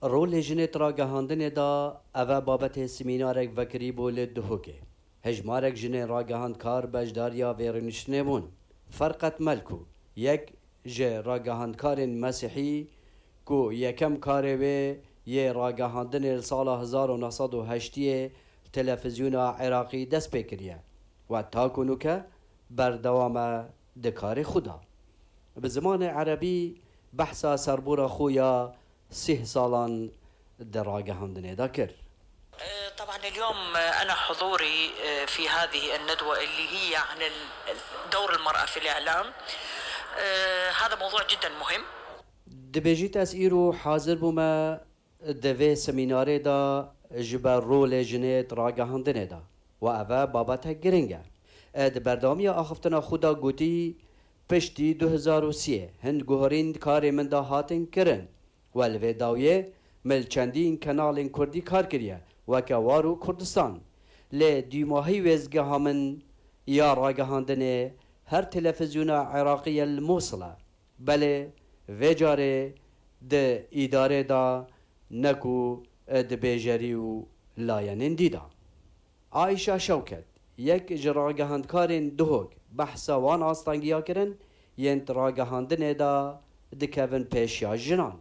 رول جنت را گهاندن دا اوه بابت سمینارک وکری بول دهوکه هجمارک جنه را گهاند کار بجداریا ویرنشنه بون فرقت ملکو یک جه را گهاند کارن مسیحی کو یکم کاره و یه را گهاندن سال 1908 تلفزیون عراقی دست بکریه و تا کنو که بردوام دکار خدا به زمان عربی بحثا سربورا خویا 6 سالان در را گهاندن دا کرد. طبعا اليوم أنا حضوري في هذه الندوة اللي هي عن دور المرأة في الإعلام هذا موضوع جدا مهم. دبیجیت از ایرو حاضر بوما دوی سمیناره دا جبر رول جنیت را گهاندنه دا و اوه بابت گرنگه اد بردامی آخفتنا خدا گوتی پشتی 2003 هند گوهرین کار من دا هاتن کرن و الوی داویه مل چندین کنال کردی کار کریه و که وارو کردستان لی دیماهی وزگه همن یا را گهاندنه هر تلفزیون عراقی الموصله بله وجاره ده اداره دا نکو ده بیجری و لاینن دیدا. عایشه شوکت یک جراگهاندکارین دهوگ بحثا وان آستانگیا کرن ینت راگهاندن دا دکوین پیشیا جنان.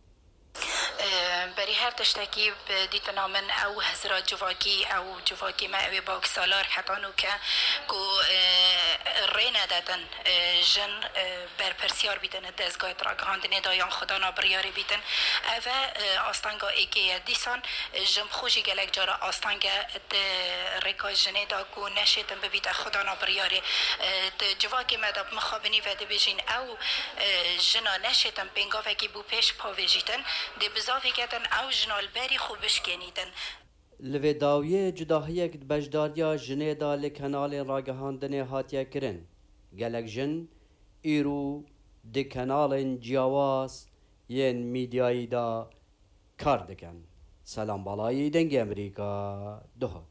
بری هر تشتکی دیتنا من او هزرا جواکی ما اوی باک سالار حتی نو که رینا دادن جن بر پرسیار بیدن دزگاه تراگهاندنه دایان خدا نابریاری بیدن اوه آستانگا ایگه دیسان جم خوشی گلک جارا آستانگا ریکا جنه دا گو نشیتن ببید خدا نابریاری جواکی ما دا مخابنی و دی بجین او جنا نشیتن پینگا وکی بو پیش پاویجیتن دی بزاوی کتن او جنال بری خوبش کنیدن لوی داویه جداهیک بجداریا جنه دا لکنال راگهاندنه هاتیه کرن گلک جن ایرو دی کنال جیاواز ین میدیایی دا کار دکن. سلام بالایی دنگ امریکا ده